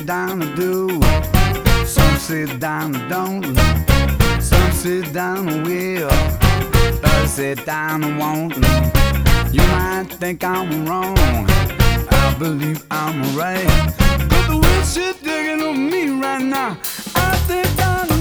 down and do. Some sit down and don't. Some sit down and will. Others sit down and won't. You might think I'm wrong. I believe I'm right. But the way she's digging on me right now, I think I'm